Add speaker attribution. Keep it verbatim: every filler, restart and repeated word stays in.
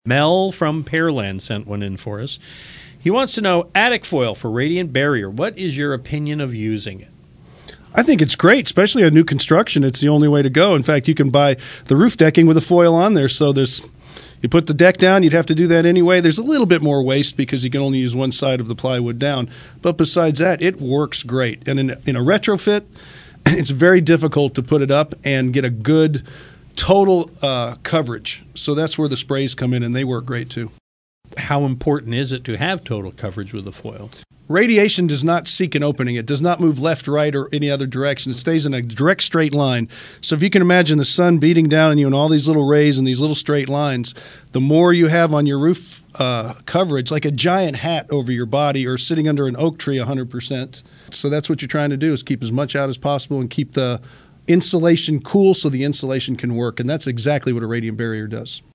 Speaker 1: Mel from Pearland sent one in for us. He wants to know, attic foil for radiant barrier. What is your opinion of using it?
Speaker 2: I think it's great, especially on new construction. It's the only way to go. In fact, you can buy the roof decking with a foil on there. So there's, you put the deck down, you'd have to do that anyway. There's a little bit more waste because you can only use one side of the plywood down. But besides that, it works great. And in, in a retrofit, it's very difficult to put it up and get a good total uh, coverage. So that's where the sprays come in, and they work great too.
Speaker 1: How important is it to have total coverage with the foil?
Speaker 2: Radiation does not seek an opening. It does not move left, right, or any other direction. It stays in a direct straight line. So if you can imagine the sun beating down on you and all these little rays and these little straight lines, the more you have on your roof uh, coverage, like a giant hat over your body or sitting under an oak tree one hundred percent. So that's what you're trying to do, is keep as much out as possible and keep the insulation cool so the insulation can work. And that's exactly what a radiant barrier does.